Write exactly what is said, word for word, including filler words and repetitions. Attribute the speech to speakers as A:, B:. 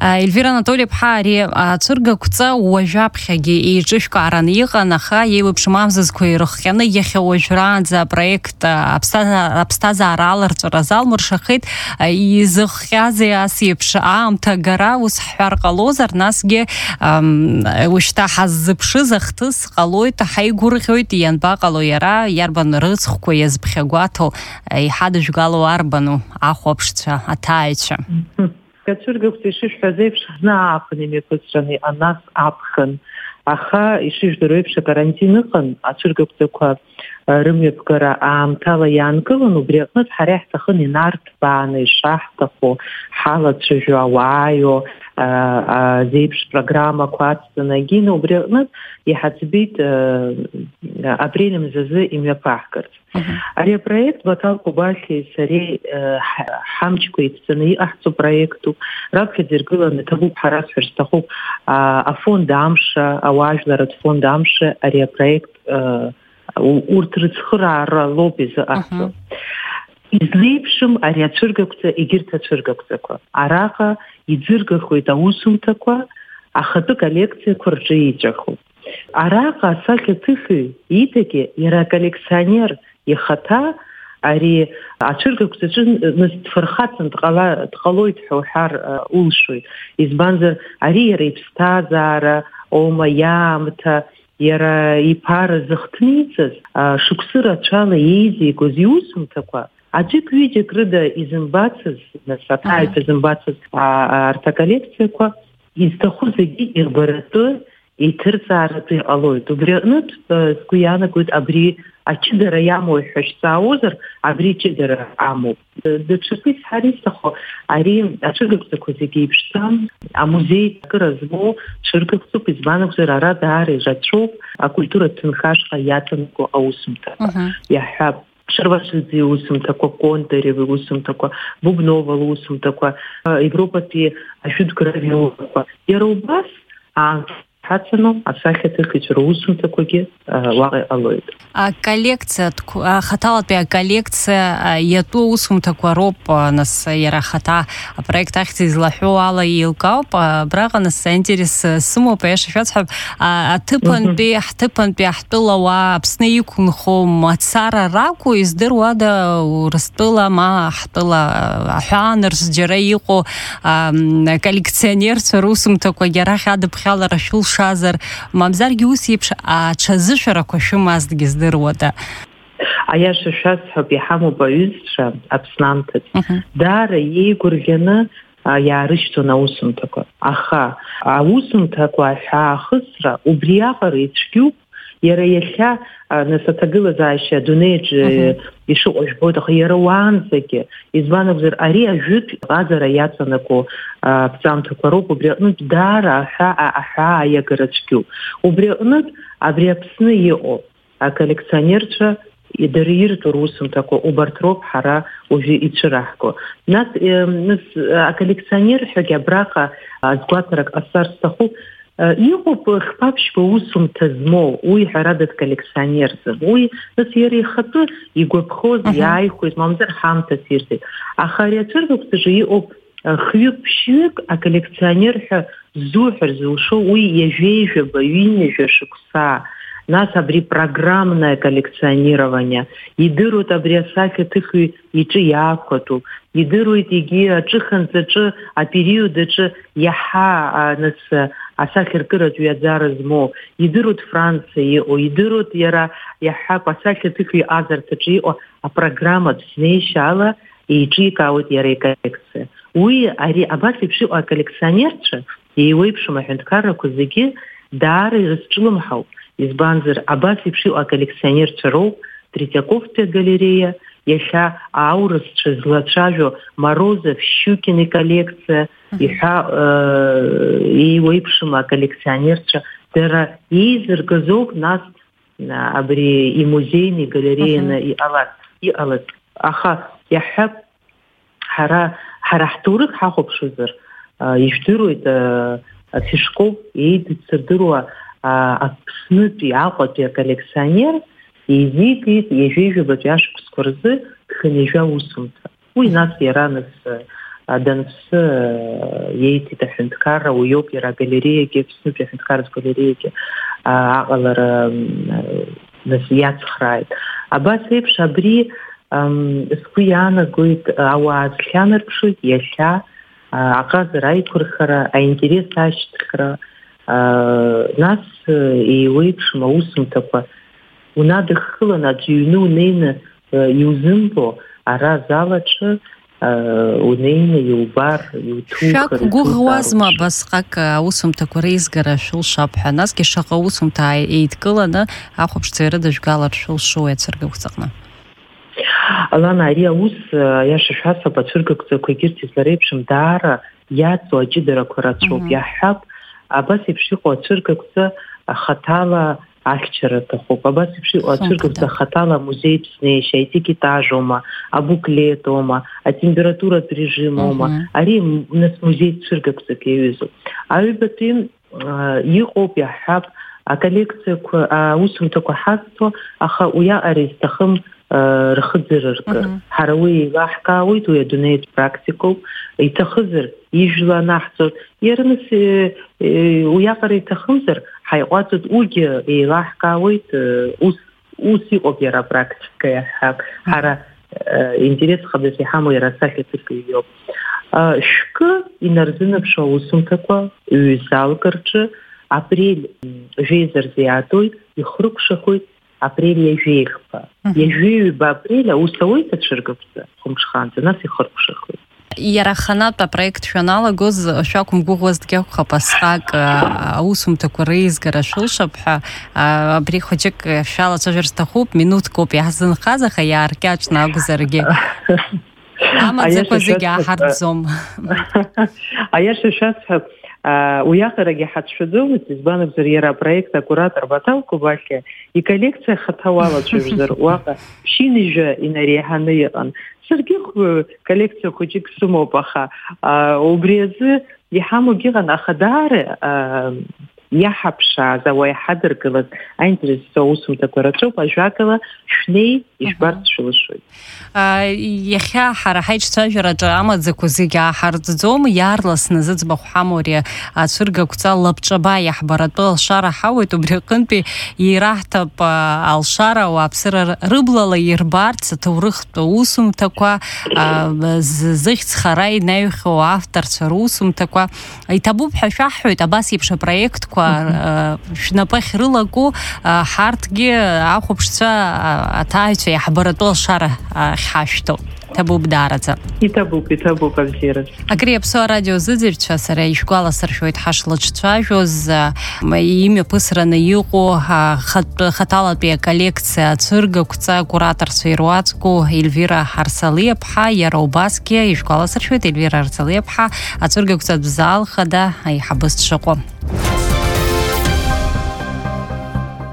A: Эльвира Анатольевна, ари ацәыргақәҵа уажәаԥхьагьы еиҿышәкаараны иҟан, аха еиуеиԥшымамзазқәа ирыхҟьаны иахьа уажәраанӡа апроект аԥсҭазаара аларҵәара залмыршахеит. Изыхҟьазеи ас еиԥш аамҭа агара ус ҳҳәар ҟалозар, насгьы уажәшьҭа ҳаззыԥшыз ахҭыс ҟалоит, ҳаигәырӷьоит, ианбаҟало иара, иарбан рыцхәқәа иазԥхьагәаҭо, иҳадыжәгало арбану ахәаԥшцәа, аҭааҩцәа?
B: Ацәыргақәҵа ишышәҳәаз еиԥш зны ааԥын имҩаԥысран иҟан, нас аԥхын. Аха ишыжәдыруа еиԥш акарантин ыҟан, ацәыргақәҵақәа рымҩаԥгара аамҭала иаанкылан, убри аҟнытә ҳара иаҳҭахын инарҭбааны ишаҳҭаху, ҳалацәажәо, ауааио, зеиԥш программақәа ацҵанагьины, убри аҟнытә иҳаӡбеит апрель мзазы имҩаԥаҳгарц. Ари апроект Баҭал Кубахьи сареи ҳамчқәа иҵҵаны иҟаҳҵо проектуп. Раԥхьаӡа иргыланы иҭабуп ҳара сҳәарц сҭахуп афонд амша, ауаажәларатә фонд амша ари апроект урҭ рыцхыраара лоуп изыҟаҳҵо. Излеиԥшым ари ацәыргақәҵа егьырҭ ацәыргақәҵақәа. Араҟа иӡыргахоит аусумҭақәа, ахатәы коллекциақәа рҿы иҵәахуп. Араҟа асахьаҭыхыҩ идагьы иара аколлекционер ихаҭа ари ацәыргақәҵаҿы дфырхаҵан дҟалоит ҳәа уҳәар улшоит. Избанзар ари иара иԥсҭазаара, ома иаамҭа, иара иԥара зыхҭниҵаз шықәсы рацәала иеизигоз иусумҭақәа аӡәык ҩыџьак рыда изымбацыз, нас аҭааҩцәа зымбацыз арҭ аколлекциақәа изҭаху зегьы ирбаратәы, еиҭырҵааратәы иҟалоит. Убри аҟнытә сгәы иаанагоит абри ачыдара иамоу ҳәа шәҵаауазар, абри ачыдара амоуп. Даҽакы исҳәар исҭаху, ари ацәыргақәҵақәа зегьы еиԥшӡам, амузеи акыра змоу цәыргақәҵоуп, избан акәзар ара даара ирацәоуп акультуратә ҭынхашҟа иаҵанакуа аусумҭақәа. Иаҳҳәап, Шарвашидзе иусумҭақәа, Контарев иусумҭақәа, Бубнова лусумҭақәа, Европатәи ашәытәқәа иусумҭақәа. Иара убас ҳацано асахьаҭыхыҩцәа русумҭақәагьы уаҟа иҟалоит.
A: Аколлекциа, ахаҭалатәи аколлекциа иатәу аусумҭақәа роуп, нас иара ахаҭа апроект ахьӡ излаҳәоу ала еилкаауп. Абраҟа нас аинтерес сымоуп, аиаша шәаҵҳәап, аҭыԥантәи, ҳҭыԥантәи ҳтәыла ауаа Аԥсны иқәынхо мацара ракәу, издыруада Урыстәыла, ма ҳтәыла аҳәаанырс џьара иҟоу аколлекционерцәа русумҭақәагьы арахь адыԥхьалара шәылшазар, мамзаргьы ус еиԥш аҽазышәарақәа шәымазҭгьы здыруада?
B: Аиаша шәасҳәап, иҳамоуп аҩызцәа Аԥснамҭаҿ. Даара иеигәырӷьаны иаарышьҭуан аусумҭақәа. Аха аусумҭақәа аҳәаахысра убриаҟара ицәгьуп. Иара иахьа нас аҭагылазаашьа адунеиаҿ ишыҟоу жәбоит, аха иара уаанӡагьы, избан акәзар, ари ажәытә ҟазара иаҵанакуа аԥҵамҭақәа роуп. Убри аҟнытә даара аҳәаа аиагара цәгьуп. Убри аҟнытә абри Аԥсны иҟоу аколлекционерцәа дара иртәу русумҭақәа убарҭ роуп ҳара уажәы ицәыраҳго. Нас аколлекционер ҳәагьы абраҟа азгәаҭарак ҟасҵар сҭахуп. Иҟоуп хԥа-ԥшьба усумҭа змоу, уи ҳәарада дколлекционерзар. Уи нас иара ихатәы игәаԥхоз, иааихәоз, мамзар ҳамҭас ирҭеит. Аха ари ацәыргақәҵаҿы иҟоуп хҩык-ԥшьҩык аколлекционер ҳәа ззуҳәар зылшо, уи иажәеижәаба, ҩынҩажәа шықәса. Нас абри программное коллекционирование. Идырует абри асахьаҭыхыҩ иҿы иаақәатәу. Идырует егьи аҿыханӡаҿы, апериод аҿы иаҳа нас асахьаркыратә ҩаӡара змоу. Идырует Франциа иҟоу, идырует иара иаҳҳәап асахьаҭыхыҩ азарҭаҿы иҟоу апрограмматә снеишьа ала еиҿикаауеит иара иколлекциа. Уи ари абас еиԥш иҟоу аколлекционерцәа еиуеиԥшым аҳәынҭқаррақәа зегьы даара ирызҿлымҳауп. Избанзар, абас еиԥш иҟоу аколлекционерцәа роуп Третьяковтәи агалерея, иахьа аурысцәа злацәажәо Морозов, Щукин иколлекциа, иҳәа еиуеиԥшым аколлекционерцәа дара еизыргазоуп, нас абри имузеины, игалереины иҟалаз. Аха иаҳҳәап, ҳара ҳара ҳҭоурых ҳахәаԥшызар, ижәдыруеит Фишков еидыцырдыруа Аԥснытәи Аҟәатәи аколлекционер изикит ежәеижәабатәи ашықәсқәа рзы дхынҩажәа усумҭа. Уи нас иара нас данԥсы иеиҭеит аҳәынҭқарра уи ауп иара агалереиагьы, Аԥснытәи аҳәынҭқарратә галереиагьы аҟалара нас иацхрааит. Абас еиԥш абри сгәы иаанагоит ауаа зхьанарԥшыз иахьа аҟазара аиқәырхара, аинтерес ашьҭыхра, нас еиуеиԥшым аусумҭақәа унадыххыланы аӡәы иҩны унеины иузымбо ара азалаҿы унеины иубар, иуҭухыр.
A: Шәақәгәыӷуазма абасҟак аусумҭақәа реизгара шәылшап ҳәа, насгьы шаҟа усумҭа еидкыланы ахәаԥшцәа ирыдыжәгалар шәылшоуи ацәыргақәҵаҟны?
B: Алана, ари аус аиаша шәасҳәап, ацәыргақәҵақәа егьырҭ излареиԥшым даара иаҵоу аҷыдарақәа рацәоуп. Иаҳҳәап, абас еиԥш иҟоу ацәыргақәҵа хаҭала ахьчара аҭахуп. Абас еиԥш иҟоу ацәыргақәҵа хаҭала амузеиҭ снеишьа, аетикетаж аума, абуклет аума, атемпературатә режим аума. Ари нас музеитә цәыргақәҵак иаҩызоуп. Аҩбатәи иҟоуп, иаҳҳәап, аколлекциақәа, аусумҭақәа ҳазҭо, аха уиаҟара изҭахым рхыӡырыркы. Ҳара уи еилаҳкаауеит, уи адунеитә практикоуп. Иҭахызар ижәла анаҳҵоит. Иара нас уиаҟара иҭахымзар ҳаиҟәаҵоит, уигьы еилаҳкаауеит. Ус иҟоуп иара апрактика иаҳҳәап. Ҳара интерес хадас иҳамоу иара асахьаҭыхра иоуп. Шәкы инарзынаԥшу аусумҭақәа ҩ-залк рҿы апрель жәеизарзы иаатуеит, ихрыкәшахоит апрель иажәеиӷьба. Иажәеиҩба апрель аус ауеит ацәыргақәҵа хәымҽханӡа, нас ихыркәшахоит.
A: Иара аханатә апроект шәаналагоз шәақәымгәыӷуазҭгьы акәхап, асҟак аусумҭақәа реизгара шәылшап ҳәа, абри хәыҷык шәалацәажәар сҭахуп, минуҭкоуп иаҳзынхаз, аха иааркьаҿны акәзаргьы амаӡақәа зегьы ааҳарӡом.
B: Аиаша шәасҳәап, уиаҟарагьы ҳацәшәаӡомызт, избан акәзар иара апроект акуратор Баҭал Кубахьиа иколлекциа хаҭа уалацәажәозар, уаҟа ԥшьынҩажәа инареиҳаны иҟан. Саргьы коллекциа хәыҷык сымоуп, аха убри азы иҳамоугьы ыҟан, аха даара иаҳаԥшааз, ауаа иҳадыргылаз аинтерес аусумҭақәа рацәоуп. Ажәакала шәнеи ижәбарц шәылшоит.
A: Иахьа ҳара ҳаиҿцәажәараҿы амаӡақәа зегьы ааҳарӡӡом, иаарласны зыӡбахә ҳамоу ари ацәыргақәҵа лабҿаба иаҳбаратәы алшара ҳауеит. Убри аҟынтәи ираҳҭап алшара ауааԥсыра рыблала ирбарц аҭоурыхтә аусумҭақәа, зыхьӡ хара инаҩхьоу авторцәа русумҭақәа. Иҭабуп ҳәа шәаҳҳәоит, абас еиԥш апроектқәа шәнапы ахьрылаго ҳарҭгьы ахәаԥшцәа аҭааҩцәа иаҳбаратәы алшара хьашәҭоуп. Иҭабуп даараӡа.
B: Иҭабуп, иҭабуп абзиараз.
A: Агри аԥсуа арадиозыӡырҩцәа сара ишәгәаласыршәоит ҳашлыҿцәажәоз имҩаԥысраны иҟоу хаҭалатәи аколлекциа ацәыргақәҵа акураторцәа ируаӡәку Ельвира Ҳарсалиаԥҳа, иара убасгьы ишәгәаласыршәоит Ельвира Ҳарсалиаԥҳа ацәыргақәҵатә зал хада аиҳабыс дшыҟоу.